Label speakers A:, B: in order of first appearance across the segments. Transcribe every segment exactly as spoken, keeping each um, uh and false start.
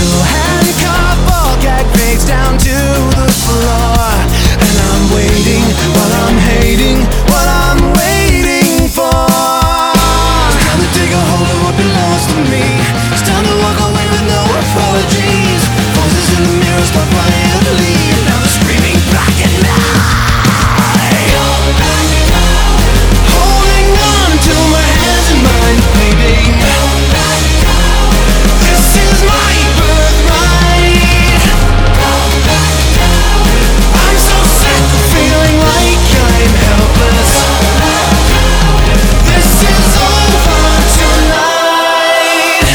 A: still handcuffed, ball gag fades down to the floor. And I'm waiting while I'm hating what I'm waiting for. It's time to take a hold of what belongs to me. It's time to walk away with no apologies. Voices in the mirror stop wanting to leave. Now they're screaming black and white. Holding on to my hands and mind bleeding. This is my birthright. I'm so sick of feeling like I'm helpless. This is over tonight.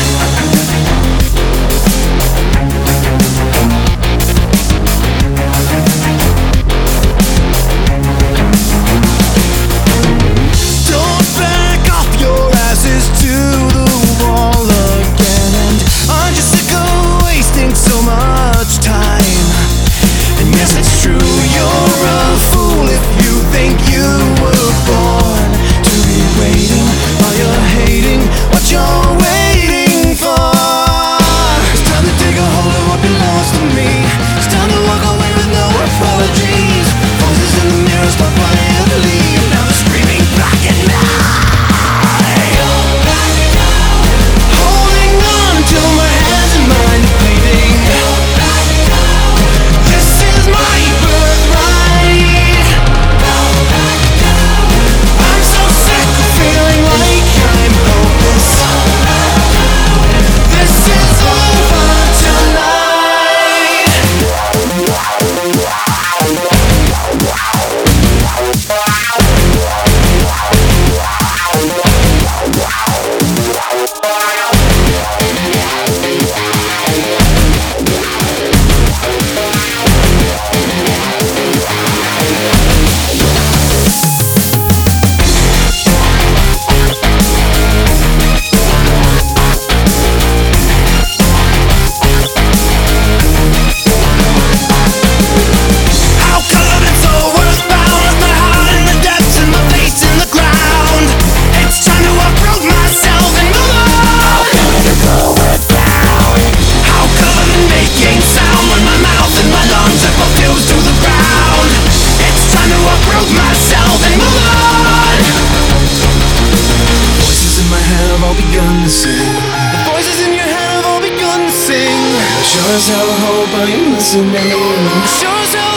A: Don't back off your asses to the wall again. And aren't you sick of wasting so much time? And yes, it's true, you're a fool if you think you were born to be waiting while you're hating what you're waiting for. It's time to take a hold of what belongs to me. It's time to walk away with no apologies. Voices in the mirror stop wanting to leave. Now they're screaming black and white. Holding on to my hands and mind bleeding. This is my birthright. I'm so sick of feeling like I'm hopeless. This is over tonight. How come it's so earthbound with my heart in the depths and my face in the ground? It's time to uproot myself and move on. How come I've been making sound when my mouth and my lungs are both fused to the ground? It's time to uproot myself and move on. Voices in my head have all begun to sing. The voices in your head have all begun to sing. I sure as hell hope I'm listening. Sure as hell